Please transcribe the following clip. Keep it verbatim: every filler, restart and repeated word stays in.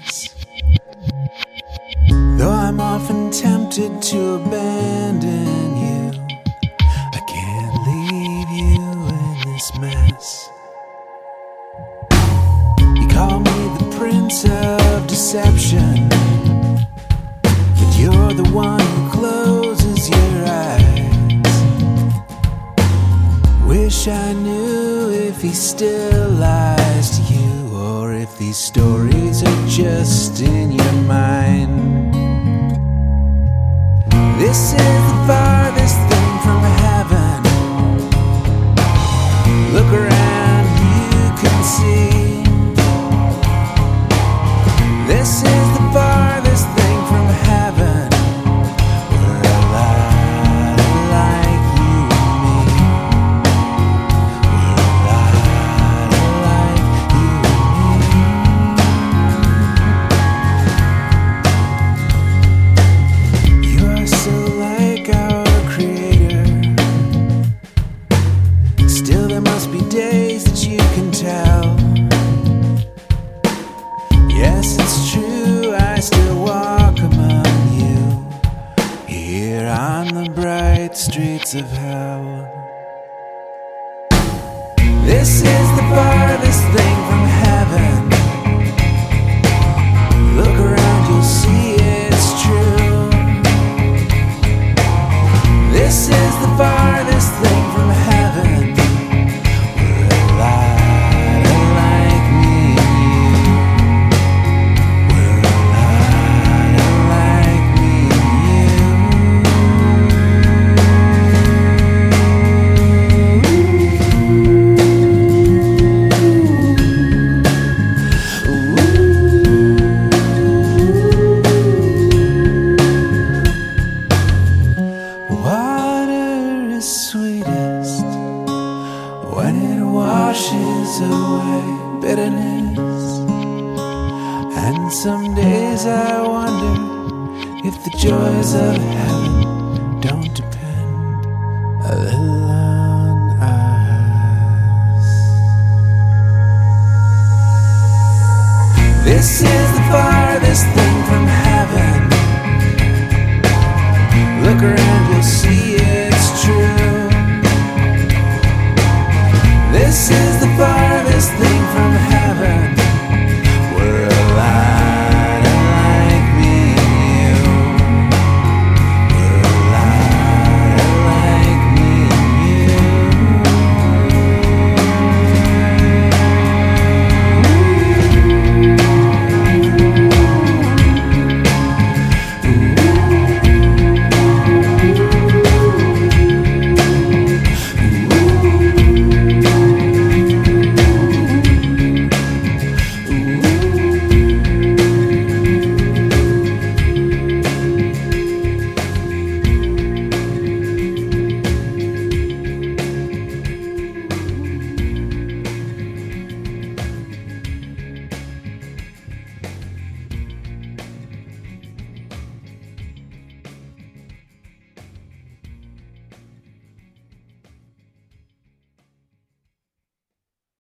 mess. Though I'm often tempted to abandon you, I can't leave you in this mess. You call me the prince of deception, but you're the one who closes your eyes. Wish I knew if he still lies to you, or if these stories are just in your mind. This is the farthest thing from heaven. Look around, you can see. This is the farthest thing from heaven. We're a lot like you and me. We're a lot like you and me. You are so like our Creator. Still there must be days that you can tell. Yes, it's true, I still walk among you, here on the bright streets of hell. This is the farthest thing from heaven. Look around, you'll see it's true. This is the farthest thing from heaven. We're a lot like me and you. We're a lot like me and you. Water is sweetest when it washes away bitterness. And some days I wonder if the joys of heaven don't depend a little on us. This is the fire.